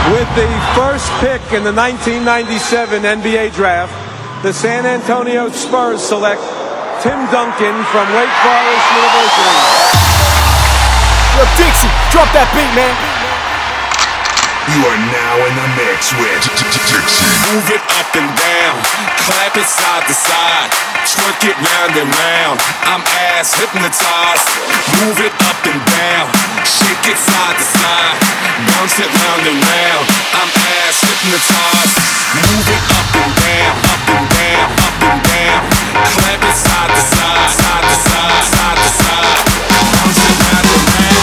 With the first pick in the 1997 NBA draft, the San Antonio Spurs select Tim Duncan from Wake Forest University. Yo, Dixie, drop that beat, man. You are now in the mix with Dixie. Move it up and down, clap it side to side, twerk it round and round. I'm ass hypnotized. Move it up and down, shake it side to side, bounce it round and round. I'm ass hypnotized. Move it up and down, up and down, up and down. Clap it side to side, side to side, side to side, bounce it round and round.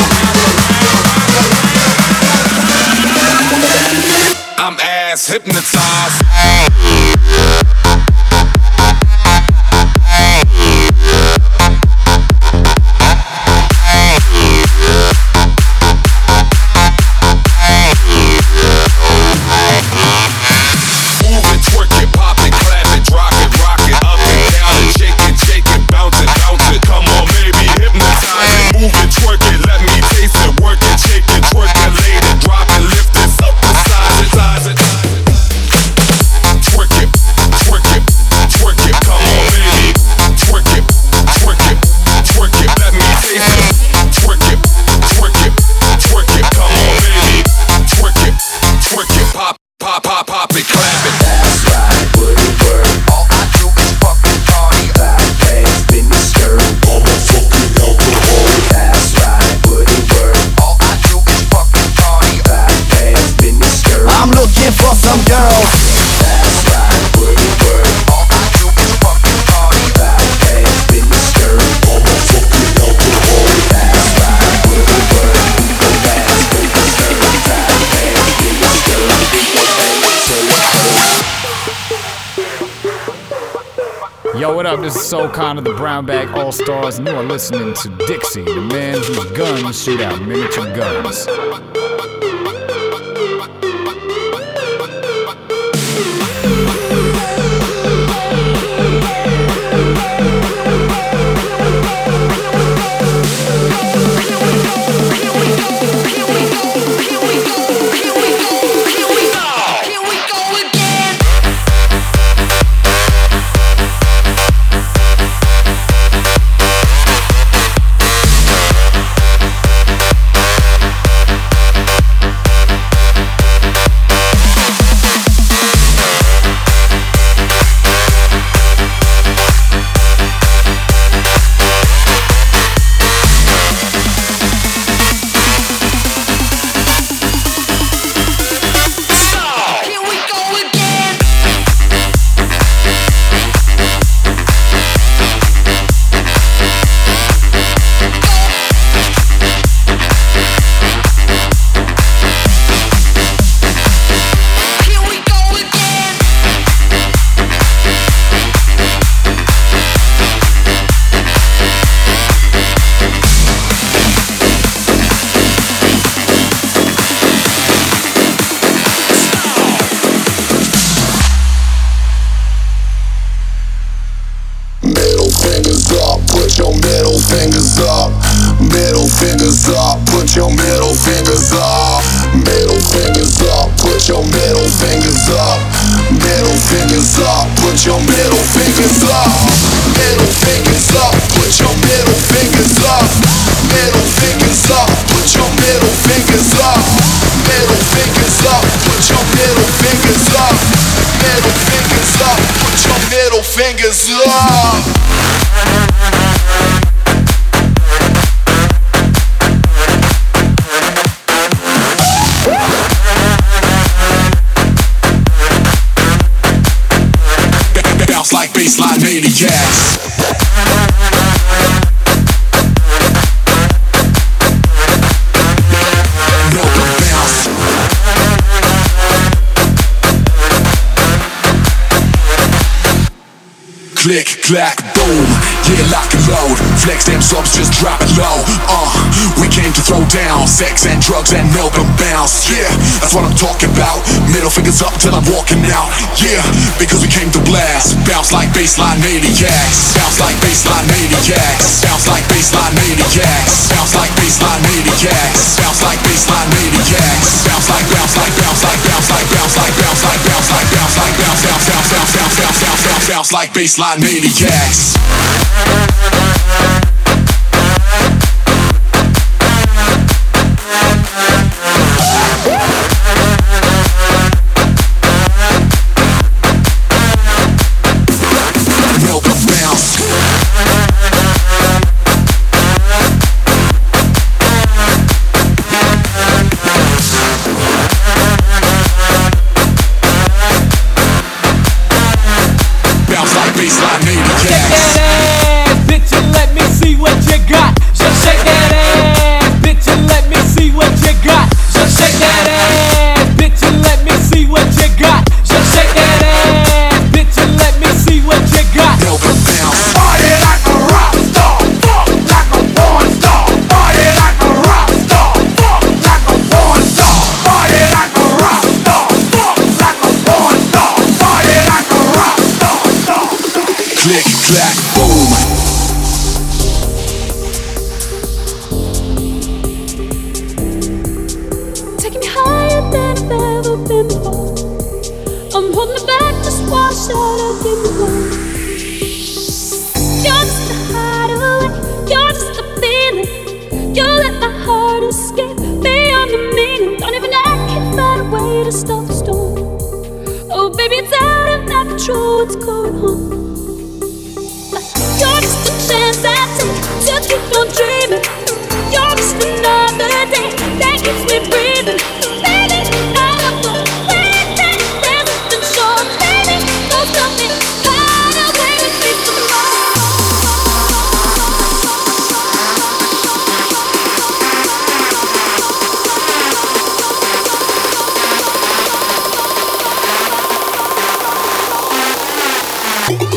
I'm ass hypnotized. Yo, what up? This is Soul Khan of the Brown Bag All-Stars, and you are listening to Dixie, the man whose guns shoot out miniature guns. Like baseline maniacs. Click, clack, boom, yeah, lock and load. Flex them subs, just drop it low. We came to throw down sex and drugs and milk and bounce. Yeah, that's what I'm talking about. Middle fingers up till I'm walking out. Yeah, because we came to blast. Bounce like baseline maniacs. Bounce like baseline maniacs. Bounce like baseline maniacs. Bounce like baseline maniacs. Bounce like baseline maniacs. Bounce like, bounce like, bounce like. bounce like baseline maniacs. Click, clack, boom. Taking me higher than I've ever been before. I'm holding it back, just wash out of the room. You're just a hideaway, you're just a feeling. You let my heart escape beyond the meaning. Don't even I can find a way to stop the storm. Oh baby, it's out of my control, what's going on? You're just a chance I take to keep on dreaming. You're just another day that keeps me breathing. Baby, I love the way that there's nothing short. Baby, don't stop me, hide away with me for more.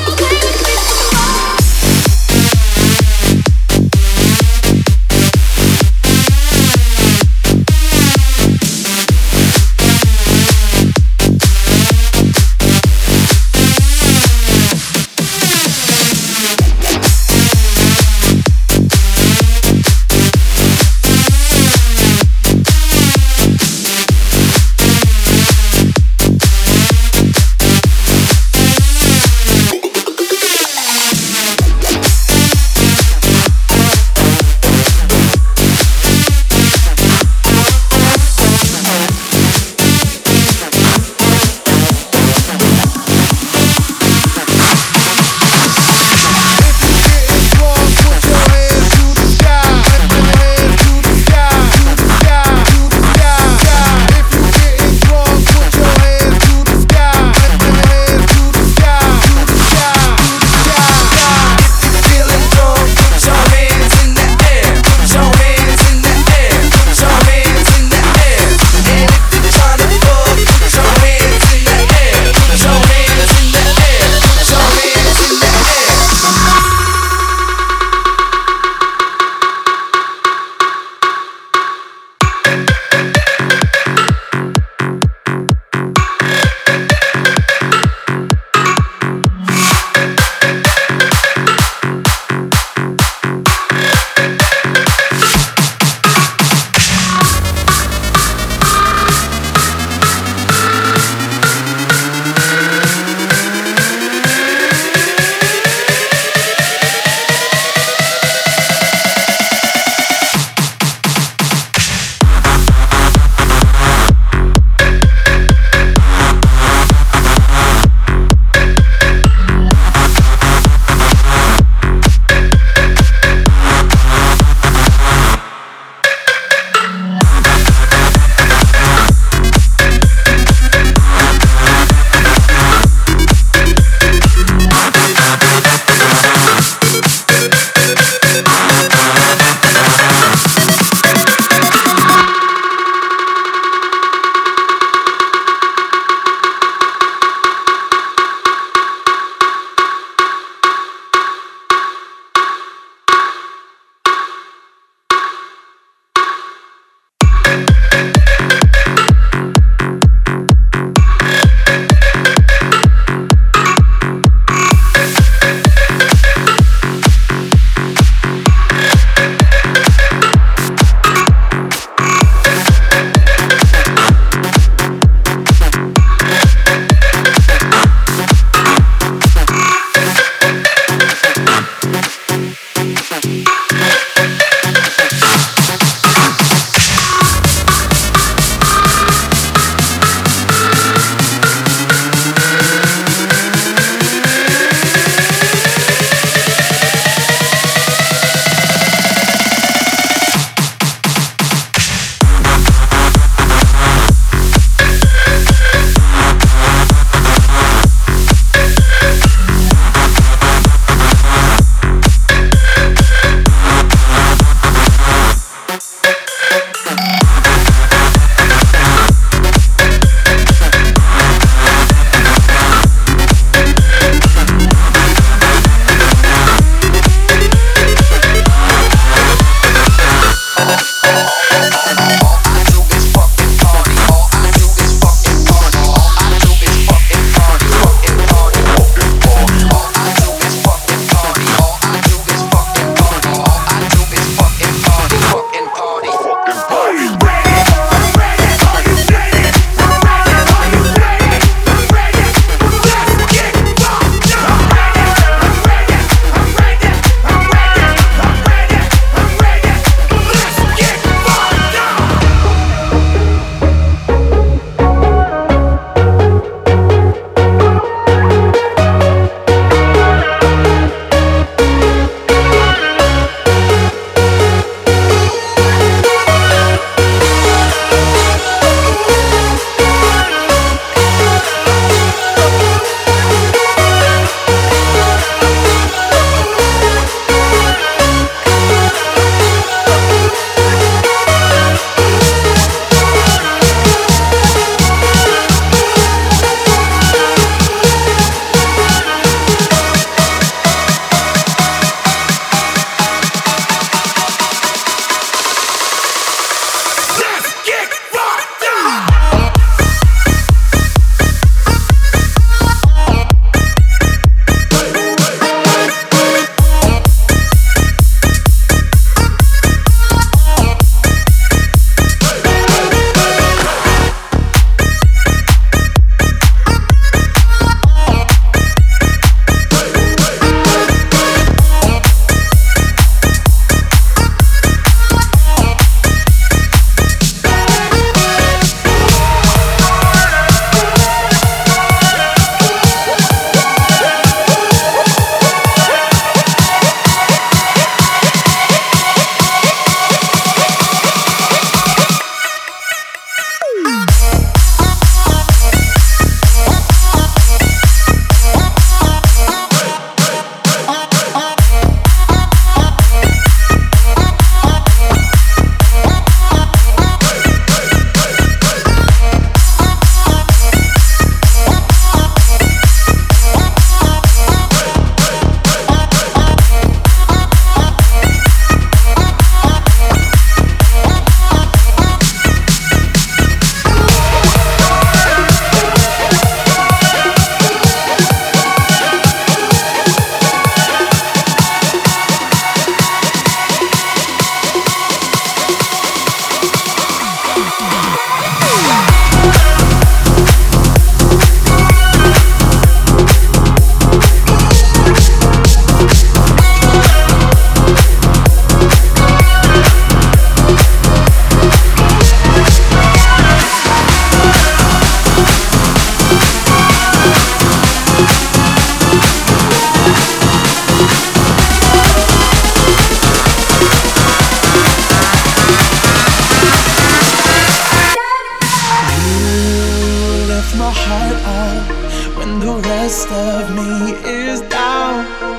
lift my heart up when the rest of me is down.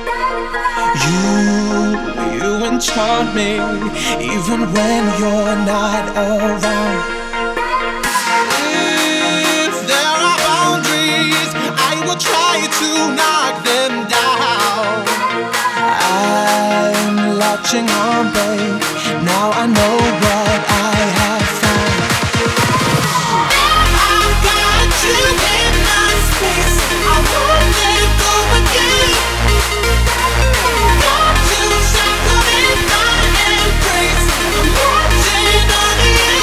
You enchant me even when you're not around. If there are boundaries, I will try to knock them down. I'm latching on, babe. Now I know what I have found. I've got you in my space. I won't let go again. Got you shackled in my embrace. I'm watching on you.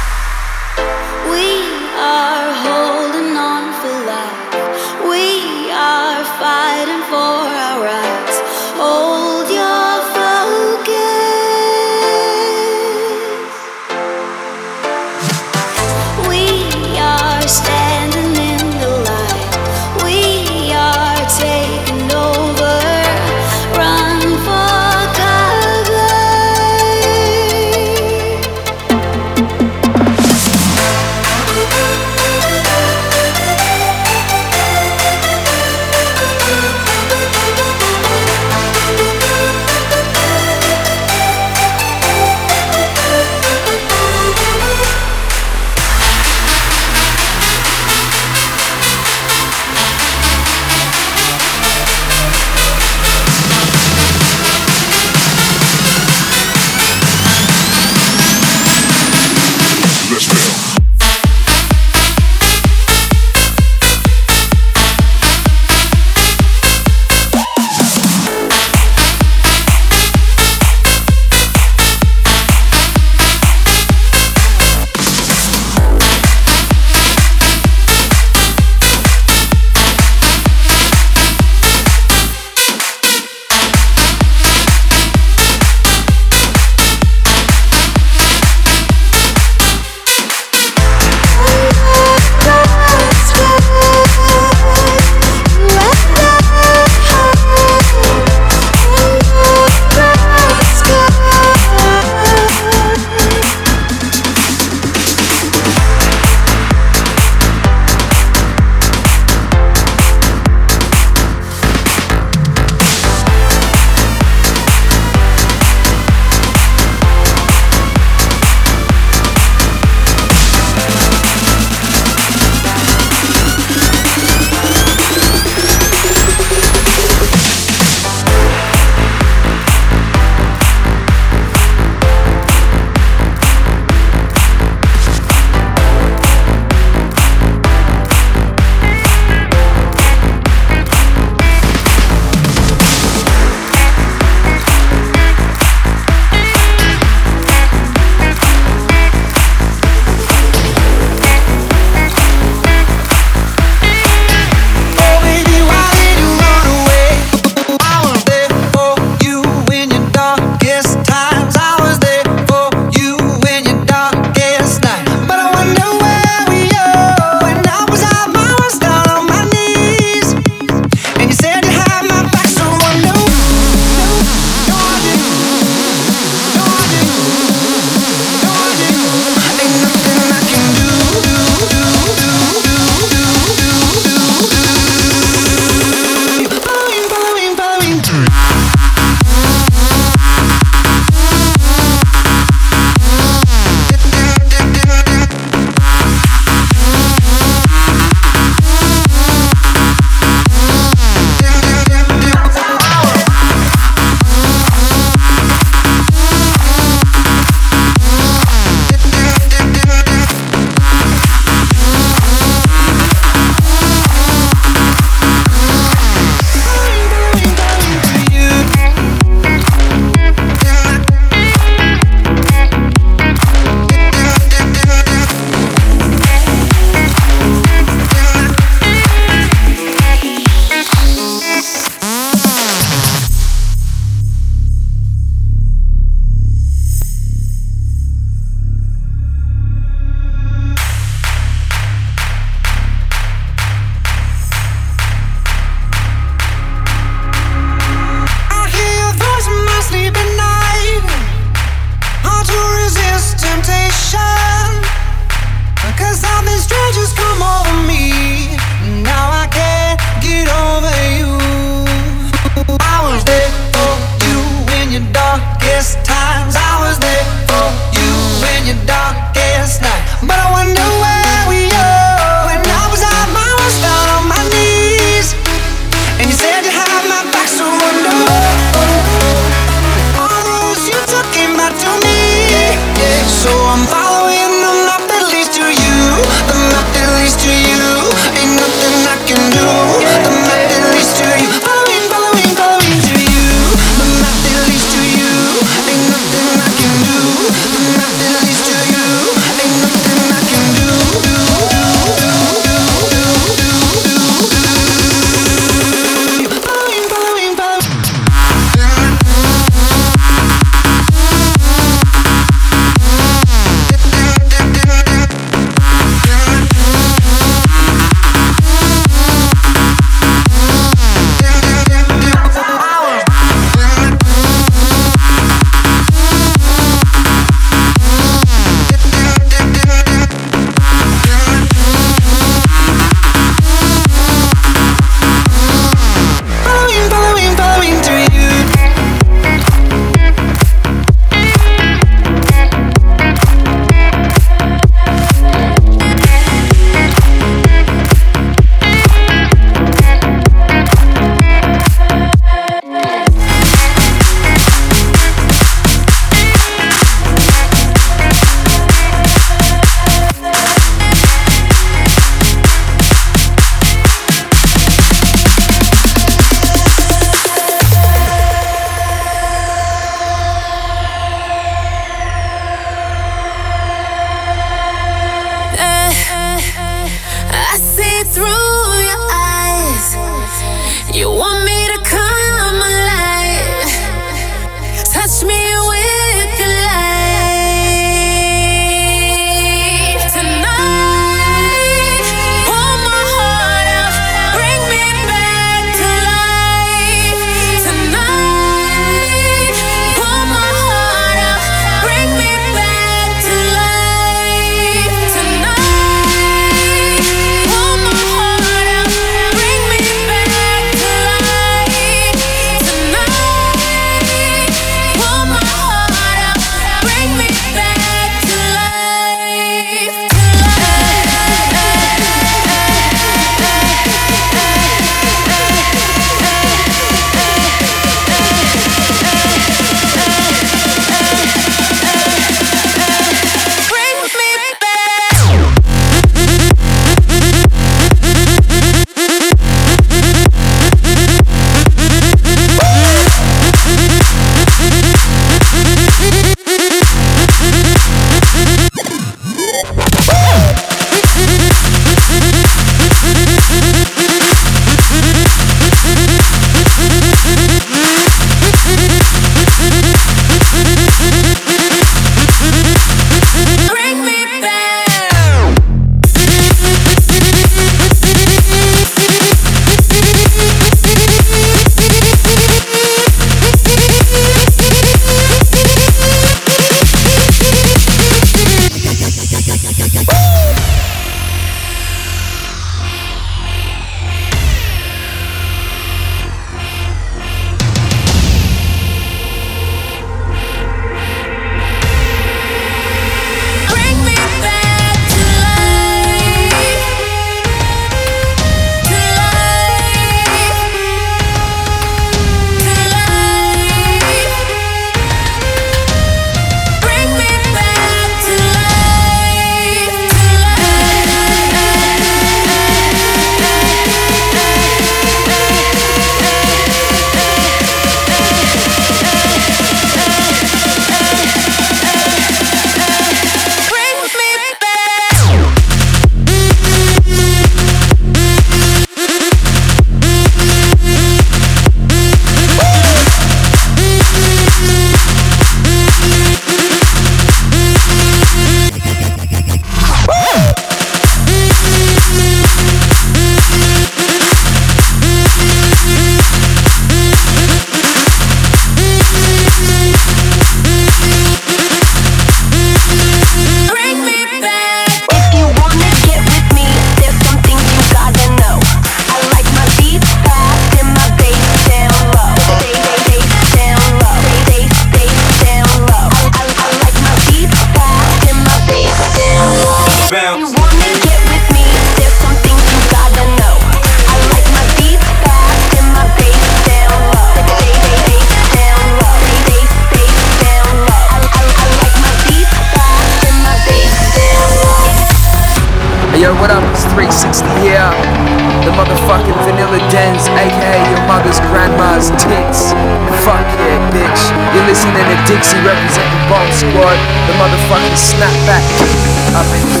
bounce. You wanna get with me? There's some things you gotta know. I like my beats fast and my bass down low. Bass down low. Bass down low. I like my beats fast and my bass down low. Hey yo, what up? It's 360 here. The motherfucking Vanilla Dens, aka your mother's grandma's tits. Fuck yeah, bitch. You're listening to Dixie representing Bomb Squad. The motherfucking snapback. Up in